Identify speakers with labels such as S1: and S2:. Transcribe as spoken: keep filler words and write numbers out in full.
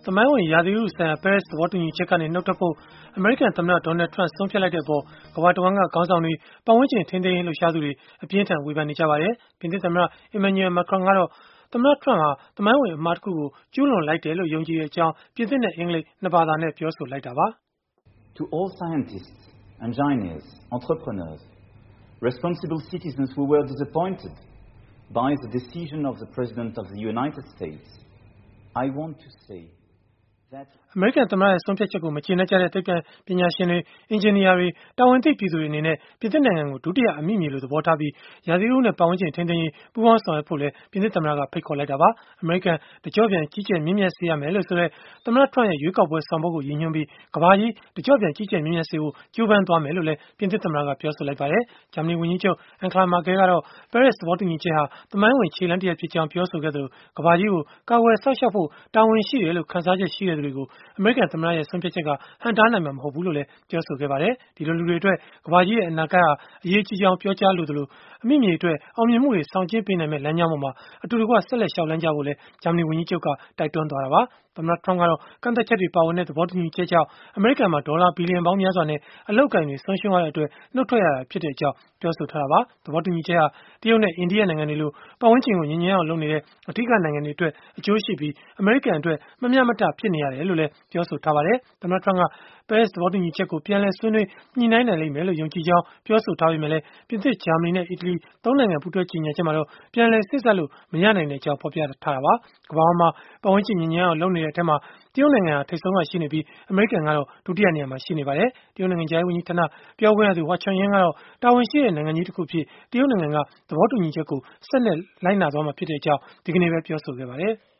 S1: သမိုင်းဝင်ရာသီဥတုဆိုင်ရာ ပဲရစ်သဘောတူညီချက်ကနေ နုတ်ထွက်ဖို့ အမေရိကန်သမ္မတ Donald Trump ဆုံးဖြတ်လိုက်တဲ့အပေါ် ကမ္ဘာတဝန်းက ခေါင်းဆောင်တွေ၊ ပတ်ဝန်းကျင်ထိန်းသိမ်းရေး လှုပ်ရှားသူတွေ အပြင်းအထန် ဝေဖန်နေကြပါတယ်။ ပြင်သစ်သမ္မတ Emmanuel Macron ကတော့ သမ္မတ Trump ဟာ သမိုင်းဝင်အမှားတခုကို ကျူးလွန်လိုက်တယ်လို့ ယုံကြည်ကြောင်း ပြင်သစ်နဲ့ အင်္ဂလိပ် နှစ်ဘာသာနဲ့ ပြောဆိုလိုက်တာပါ
S2: ။ To all scientists, engineers, entrepreneurs, responsible citizens who were disappointed by the decision of the President of the United States, I want to say that
S1: အမေရိကန်သမ္မတရဲ့ ဆုံးဖြတ်ချက်ကို မကျေနပ်ကြတဲ့ သိပ္ပံပညာရှင်တွေ၊ အင်ဂျင်နီယာတွေ၊ တာဝန်သိပြည်သူတွေ အနေနဲ့ ပြင်သစ်နိုင်ငံကို ဒုတိယအမိမြေလို သဘောထားပြီး ရာသီဥတုနဲ့ ပတ်ဝန်းကျင် ထိန်းသိမ်းရေး ပူးပေါင်းဆောင်ရွက်ဖို့လည်း ပြင်သစ်သမ္မတက ဖိတ်ခေါ်လိုက်တာပါ။ အမေရိကန် တကျော့ပြန် ကြီးကြပ်မြင့်မြတ်စေရမယ်လို့ဆိုတဲ့ သမ္မတ Trump ရဲ့ ရွေးကောက်ပွဲ ဆောင်ပုဒ်ကို ရည်ညွှန်းပြီး ကမ္ဘာကြီး တကျော့ပြန် ကြီးကြပ်မြင့်မြတ်စေဖို့ ကြိုးပမ်းသွားမယ်လို့လည်း ပြင်သစ်သမ္မတက ပြောဆိုလိုက်ပါတယ်။ ဂျာမနီဝန်ကြီးချုပ် Angela Merkel ကတော့ ပဲရစ်သဘောတူညီချက်ဟာ သမိုင်းဝင် ခြေလှမ်းတရပ်ဖြစ်ကြောင်း ပြောဆိုခဲ့သလို၊ ကမ္ဘာကြီးကို ကာကွယ်စောင့်ရှောက်ဖို့ တာဝန်ရှိတယ်လို့ ခံစားချက် ရှိသူတွေကို အမေရိကန်သမ္မတရဲ့ ဆုံးဖြတ်ချက်က ဟန့်တားနိုင်မှာ မဟုတ်ဘူးလို့လည်း ပြောဆိုခဲ့ပါတယ်။ ဒီလိုလူတွေအတွက် ကမ္ဘာကြီးရဲ့ အနာဂတ်ဟာ အရေးကြီးကြောင်း ပြောကြားလိုသလို၊ အမိမြေအတွက် အောင်မြင်မှုတွေ ဆောင်ကျဉ်းပေးနိုင်မယ့် လမ်းကြောင်းပေါ်မှာ အတူတကွ ဆက်လက် လျှောက်လှမ်းကြဖို့လည်း ဂျာမနီဝန်ကြီးချုပ်က တိုက်တွန်းခဲ့တာပါ။ သမ္မတ Trump ကတော့ ကန့်သတ်ချက်တွေ ပါဝင်တဲ့ သဘောတူညီချက်ကြောင့် အမေရိကန်မှာ ဒေါ်လာဘီလီယံပေါင်းများစွာနဲ့ အလုပ်အကိုင်တွေ ဆုံးရှုံးရတဲ့အတွက် နုတ်ထွက်ရတာဖြစ်ကြောင်း ပြောဆိုထားတာပါ။ သဘောတူညီချက်ဟာ တရုတ်နဲ့ အိန္ဒိယနိုင်ငံတွေလို ပတ်ဝန်းကျင်ကို ညစ်ညမ်းအောင် လုပ်နေတဲ့ အဓိကနိုင်ငံတွေအတွက် အကျိုးရှိပြီး၊ အမေရိကန်အတွက် မမျှမတ ဖြစ်နေရတယ်လို့လည်း ပြောဆိုထားပါတယ်။ သမ္မတ Trump က ပဲရစ်သဘောတူညီချက်ကို ပြန်လည်ဆွေးနွေးညှိနှိုင်းနိုင်လိမ့်မယ်လို့ ယုံကြည်ကြောင်း ပြောဆိုထားပေမဲ့လည်း ပြင်သစ်၊ ဂျာမနီနဲ့ အီတလီ သုံးနိုင်ငံ ပူးတွဲကြေညာချက်မှာတော့ ပြန်လည်စေ့စပ်လို့ မရနိုင်ကြောင်း ဖော်ပြထားတာပါ။ ကမ္ဘာပေါ်မှာ ပတ်ဝန်းကျင်ညစ်ညမ်းအောင် လုပ်နေတဲ့ အထဲမှာ တရုတ်နိုင်ငံဟာ ထိပ်ဆုံးက ရှိနေပြီး၊ အမေရိကန်ကတော့ ဒုတိယနေရာမှာ ရှိပါတယ်။ တရုတ်နိုင်ငံခြားရေးဝန်ကြီးဌာန ပြောခွင့်ရသူ Hua Chunying ကတော့ တာဝန်ရှိတဲ့ နိုင်ငံကြီးတခုအဖြစ် တရုတ်နိုင်ငံက သဘောတူညီချက်ကို ဆက်လက် လိုက်နာသွားမှာဖြစ်ကြောင်း ဒီကနေ့ပဲ ပြောဆိုခဲ့ပါတယ်။